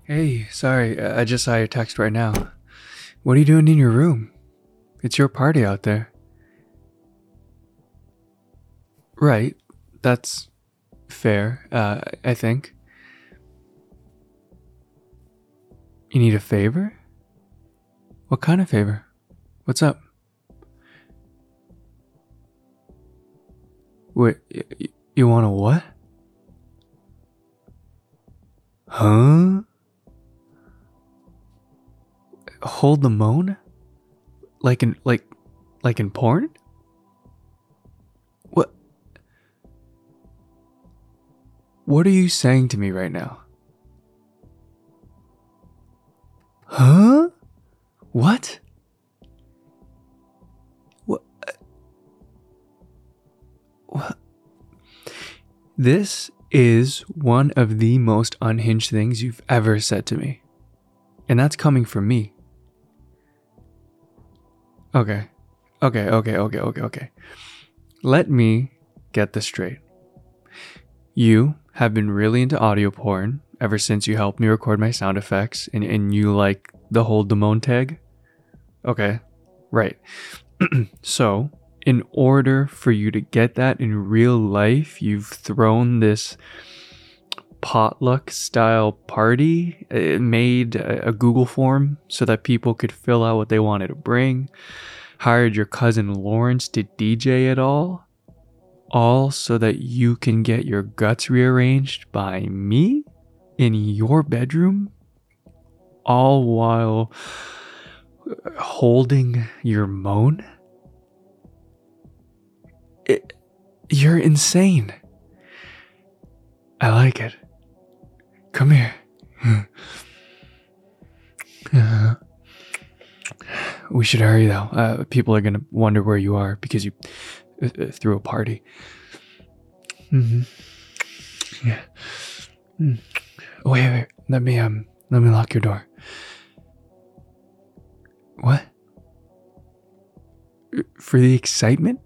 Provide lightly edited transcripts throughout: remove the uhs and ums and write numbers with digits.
Hey, sorry, I just saw your text right now. What are you doing in your room? It's your party out there. Right, that's fair, I think. You need a favor? What kind of favor? What's up? Wait, you want a what? Huh? Hold the moan? Like in porn? What what are you saying to me right now? Huh? What? What? What? This is one of the most unhinged things you've ever said to me. And that's coming from me. Okay. Okay. Let me get this straight. You have been really into audio porn ever since you helped me record my sound effects and you like the whole Damone tag? Okay. Right. So, in order for you to get that in real life, you've thrown this potluck style party. It made a Google form so that people could fill out what they wanted to bring. Hired your cousin Lawrence to DJ it all so that you can get your guts rearranged by me in your bedroom, all while holding your moan. You're insane. I like it. Come here. We should hurry though. People are gonna wonder where you are because you threw a party. Yeah. Wait. Let me lock your door. What? For the excitement?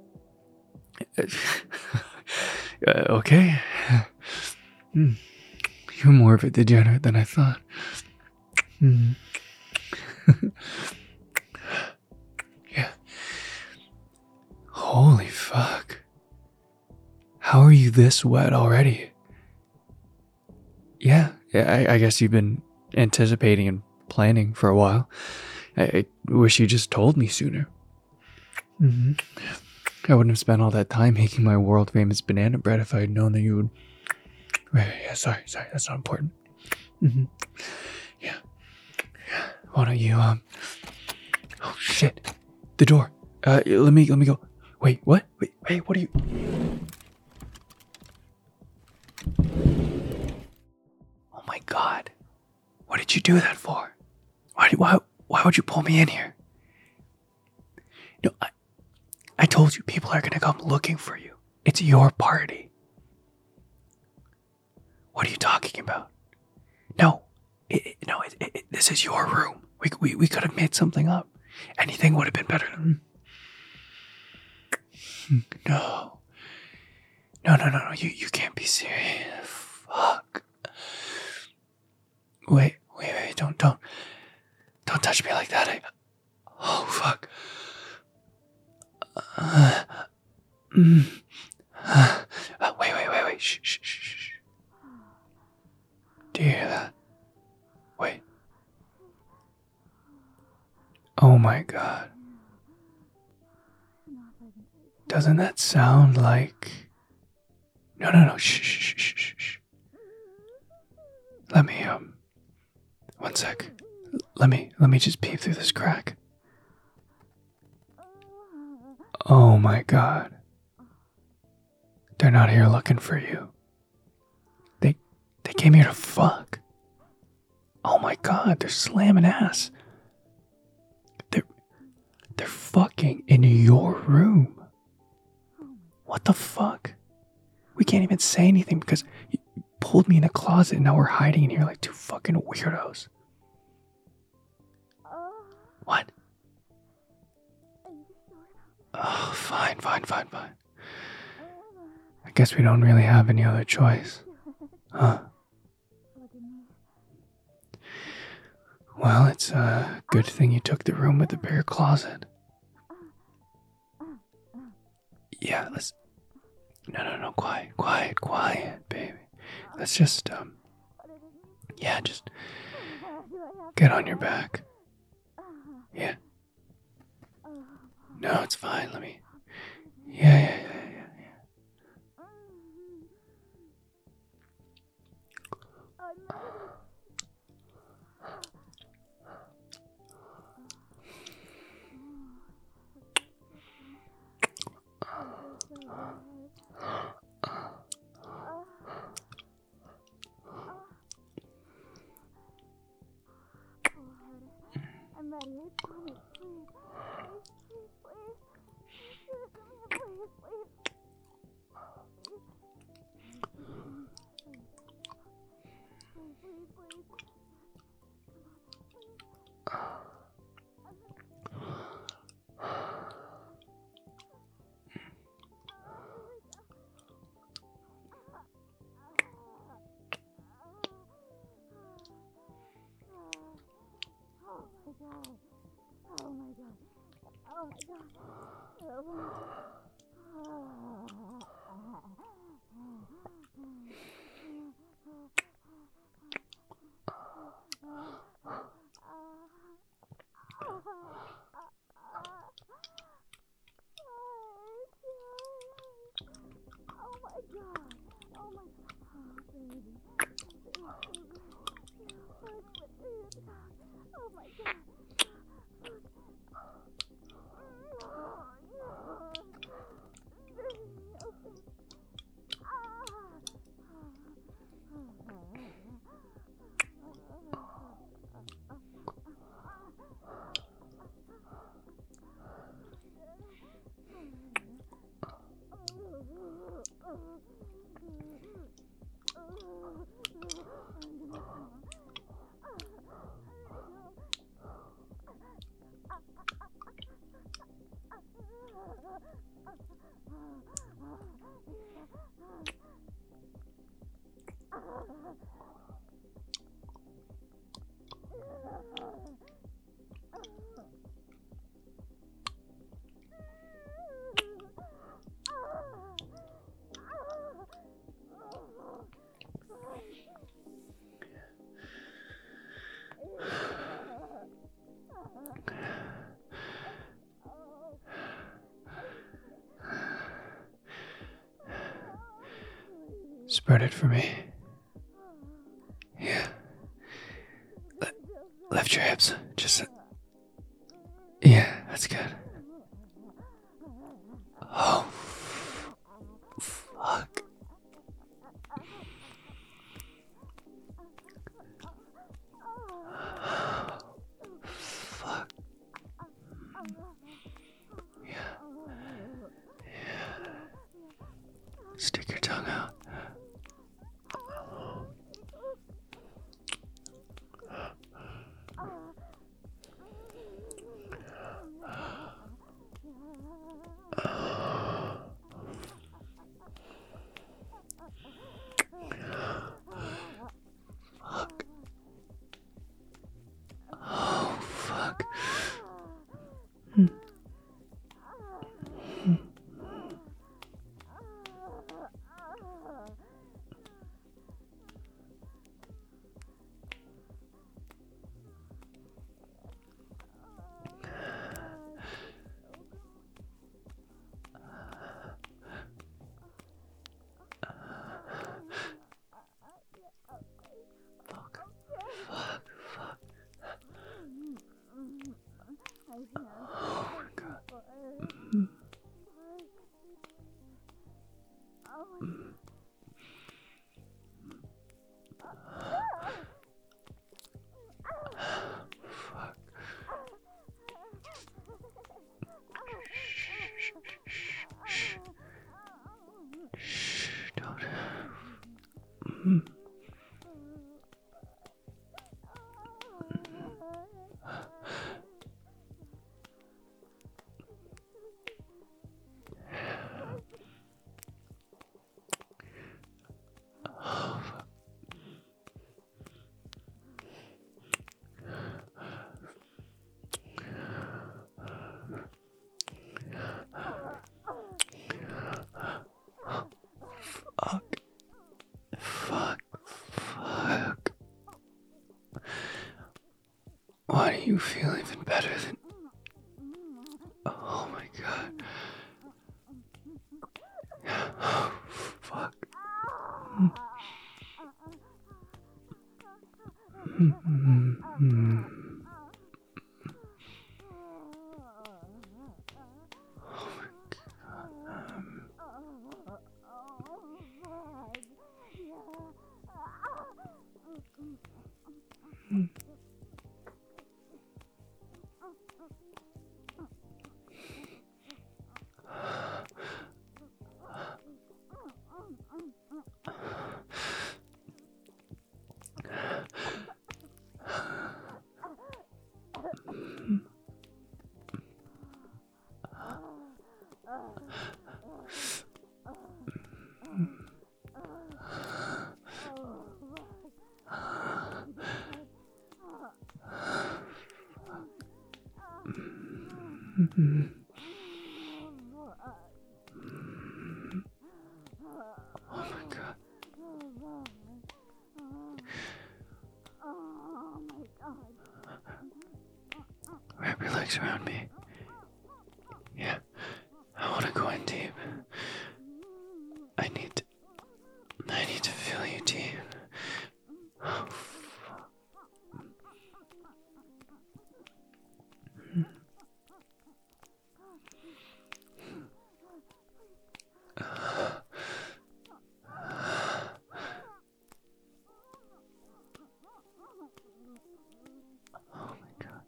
Okay. You're more of a degenerate than I thought. Yeah. Holy fuck. How are you this wet already? Yeah, I guess you've been anticipating and planning for a while. I wish you just told me sooner. I wouldn't have spent all that time making my world famous banana bread if I had known that you would. Yeah, sorry, that's not important. Yeah. Why don't you, Oh shit. The door. Let me go. Wait, what? Wait, what are you? Oh my god. What did you do that for? Why would you pull me in here? No, I told you people are gonna come looking for you. It's your party. What are you talking about? No, this is your room. We could have made something up. Anything would have been better. No. You can't be serious. Fuck. Wait. Don't touch me like that. Oh fuck. Wait. Shh. Do you hear that? Wait. Oh my god. Doesn't that sound like... No. Shh. Let me, one sec. Let me just peep through this crack. Oh my god. They're not here looking for you. They came here to fuck. Oh my god, they're slamming ass. They're fucking in your room. What the fuck? We can't even say anything because you pulled me in a closet and now we're hiding in here like two fucking weirdos. What? Oh, fine. I guess we don't really have any other choice. Huh? Well, it's a good thing you took the room with the bare closet. Yeah, let's. No, quiet, baby. Let's just, yeah, just get on your back. Yeah. No, it's fine. Let me. Yeah. I'm ready. Please, please, please, please. Oh my god. Oh my god. Spread it for me. Yeah. Lift your hips. Just. Yeah, that's good. Oh. Fuck. Fuck. Yeah. Stick your tongue out. Oh, fuck. Oh my god. Fuck. Shh, don't. You feel even better than. Oh my god. Oh, fuck. Oh my god. Wrap your legs around me. Yeah. I want to go in deep. I need to feel you deep. Oh, fuck. Oh my god.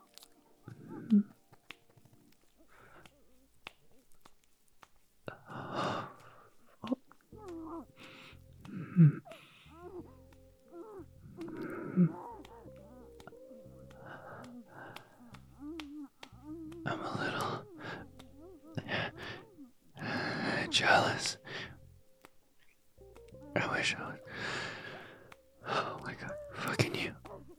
I'm a little jealous. I wish I was. Oh my god, fucking you.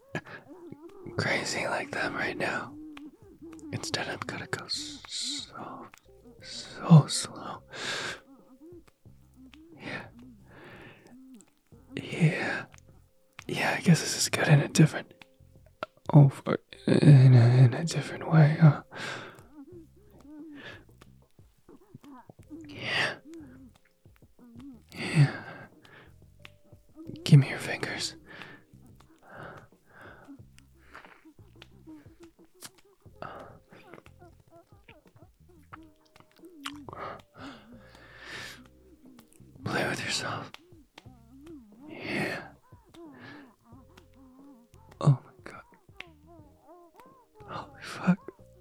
Crazy like them right now. Instead, I'm gonna go so slow. Yeah, I guess this is good in a different. Oh, fuck. In a different way, huh? Yeah. Give me your fingers. Play with yourself. Yeah. Oh my god. Holy fuck.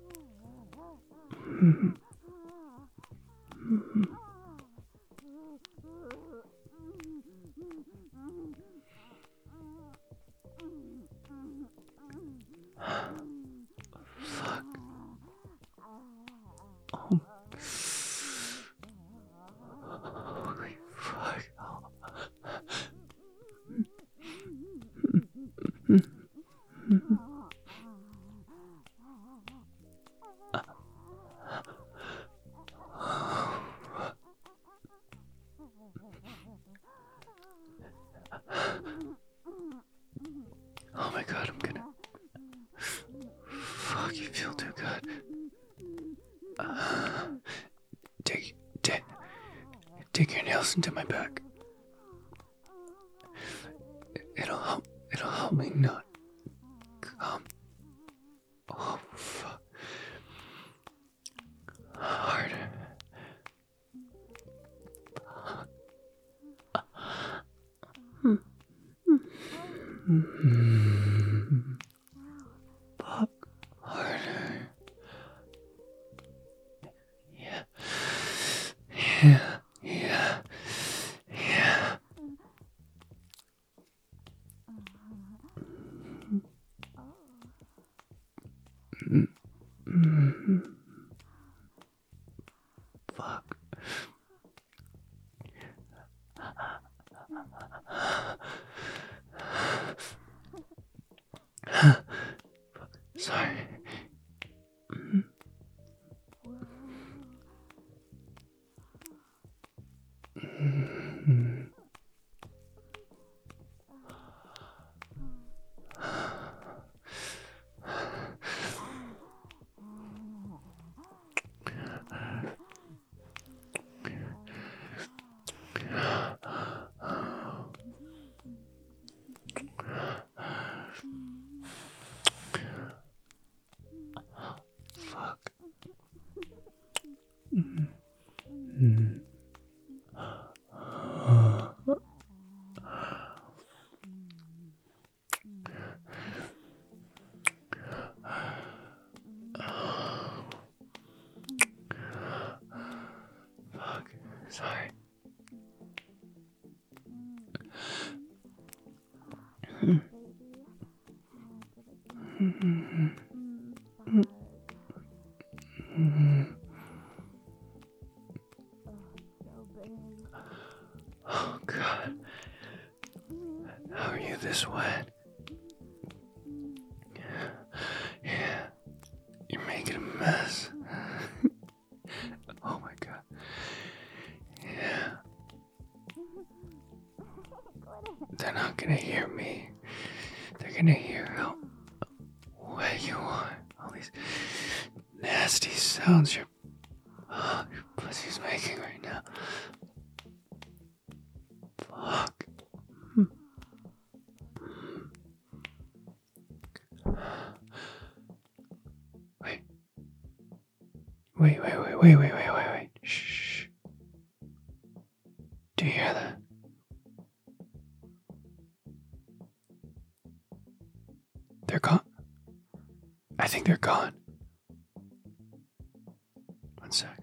Fuck. Oh. Holy fuck. Oh my god, I'm gonna. Fuck, you feel too good. Dig your nails into my back. It'll help me not come. Oh fuck. Harder. Fuck. Harder. Yeah. Yeah. Yeah. Yeah. Fuck. Sorry. Sorry. Oh, God. How are you this wet? Yeah. You're making a mess. Oh, my God. Yeah. They're not gonna hear me. They're gonna hear how wet you are. All these nasty sounds your pussy's making right now. Fuck. Wait. Shh. Do you hear that? They're gone. I think they're gone. One sec.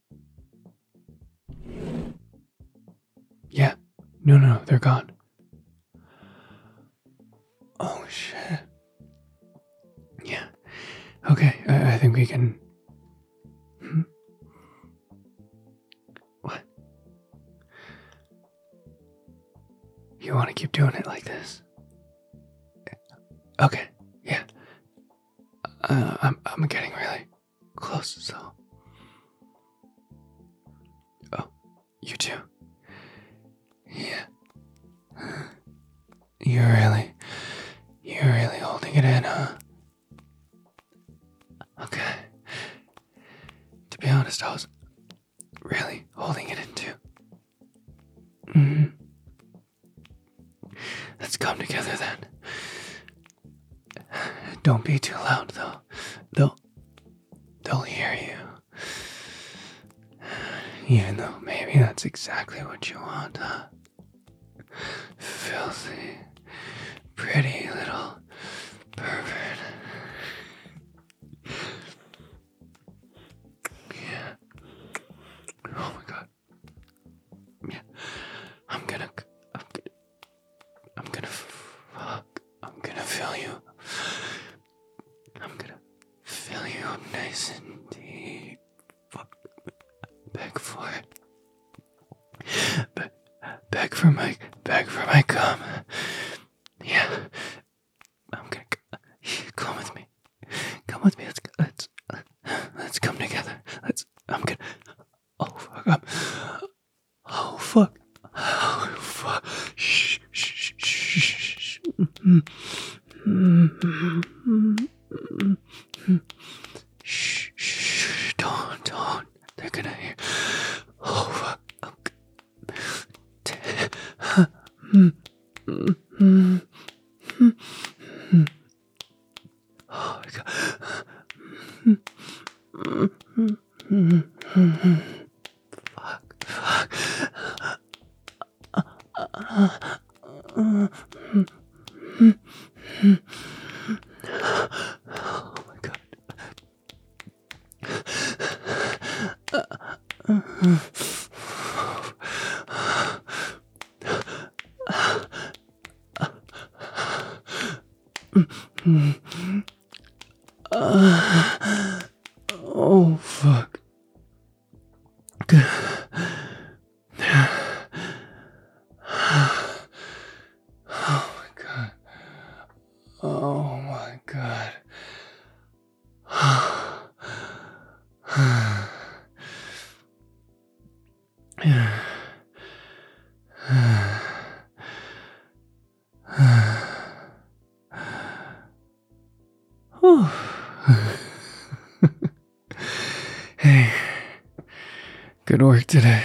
Yeah. No, they're gone. Oh, shit. Yeah. Okay, I think we can... What? You want to keep doing it like this? Okay, yeah. I'm getting really close, so... Oh, you too? Yeah. You're really holding it in, huh? Okay. To be honest, I was really holding it in too. Let's come together then. Don't be too loud though. They'll hear you. Even though maybe that's exactly what you want, huh? Filthy, pretty little pervert. Yeah. Oh my God. Yeah. I'm gonna fill you. I'm gonna fill you up nice and deep. Fuck. Beg for it. Beg for my cum. Yeah. I'm gonna come with me. Come with me. Let's come together. Oh fuck. Oh fuck. Oh fuck. Shh. Shh. Don't. They're gonna hear. Oh fuck. Oh my God. Fuck. Oh my God. Oh fuck. Oh my God. Hey, good work today.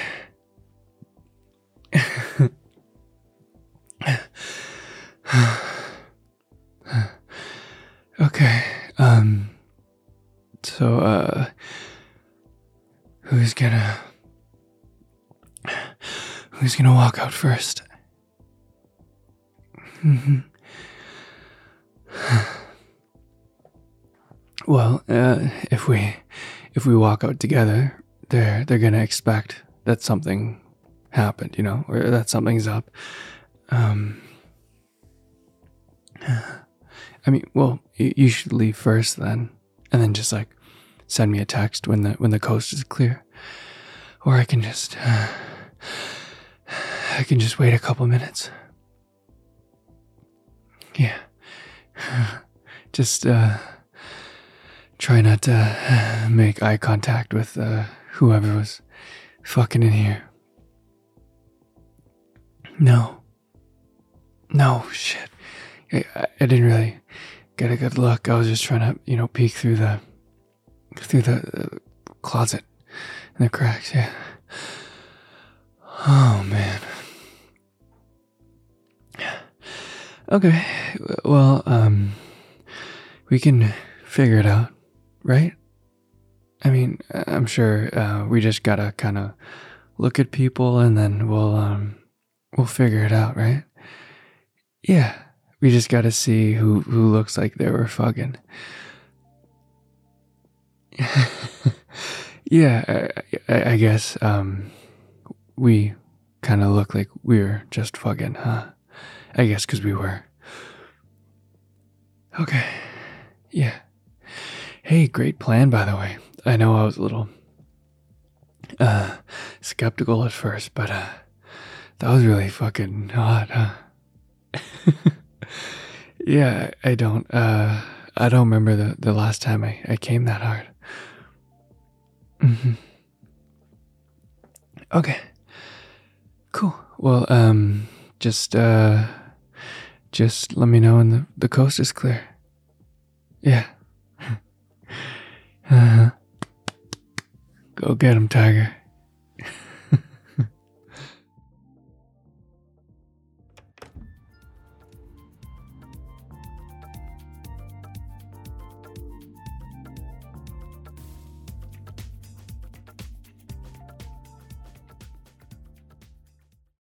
Okay, so, who's gonna walk out first? Well, if we walk out together, they're gonna expect that something happened, you know, or that something's up. I mean, well, you should leave first then, and then just like send me a text when the coast is clear, or I can just wait a couple minutes. Yeah, just try not to make eye contact with whoever was fucking in here. No, shit. I didn't really get a good look. I was just trying to, you know, peek through the closet and the cracks. Yeah. Oh man. Okay. Well, we can figure it out, right? I mean, I'm sure we just gotta kind of look at people and then we'll figure it out, right? Yeah. We just gotta see who looks like they were fucking. Yeah, I guess we kind of look like we were just fucking, huh? I guess because we were. Okay. Yeah. Hey, great plan, by the way. I know I was a little skeptical at first, but that was really fucking hot, huh? Yeah, I don't remember the last time I came that hard. Okay. Cool. Well, just let me know when the coast is clear. Yeah. Uh-huh. Go get him, Tiger.